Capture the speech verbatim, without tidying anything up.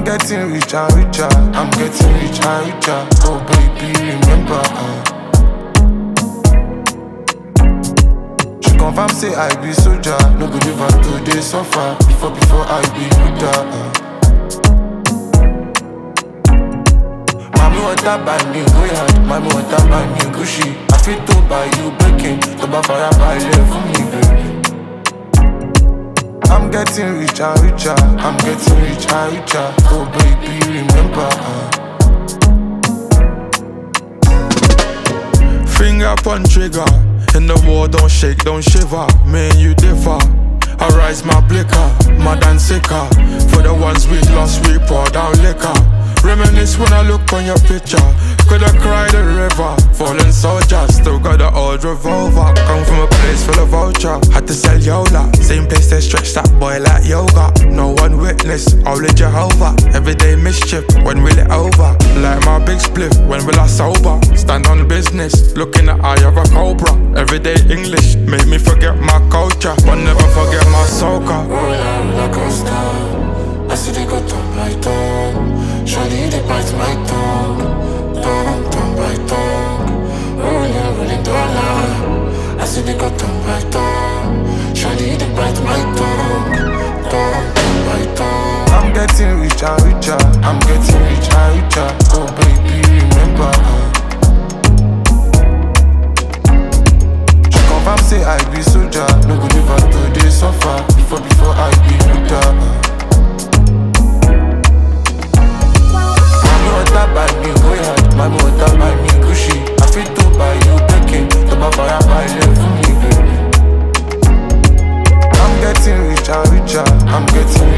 getting richer, richer. I'm getting richer, richer. Oh baby, remember. Uh. She confirm say I be soldier. No go live her today suffer. Before, before I be Buddha. Uh. Mami water buy me Goyard. Mami water buy me Gucci. I fit to buy you baking. To buy fire buy love for me, baby. I'm getting richer, richer. I'm getting richer, richer. Oh baby, remember. Uh. Finger upon trigger. In the war, don't shake, don't shiver. Me and you differ. I rise my blicker, mad and sicker. For the ones we lost, we pour down liquor. Reminisce when I look on your picture. Coulda cried a river, fallen soldier. Still got the old revolver. Come from a place full of vulture. Had to sell Yola. Same place they stretch that boy like yoga. No one witness, only Jehovah. Everyday mischief, when will it over? Like my big spliff, when will I sober? Stand on business, look in the eye of a cobra. Everyday English, made me forget my culture, but never forget my soca. Roll out roller coaster. I see they go turn by turn. Surely they bite my tongue. Turn, turn by tongue. Rolling, rolling dollar. I see they go turn by turn. Surely they bite my tongue. Turn, turn by tongue. I'm getting richer, richer. I'm getting richer, richer. Oh baby, remember. Uh. She confirm say I be soldier. No go live her today suffer. Before, before I be Buddha. Uh. Buy me Goyard, my water buy me Gucci. I fit to buy you baking, to buy fire buy love for me, baby. I'm getting richer, richer. I'm getting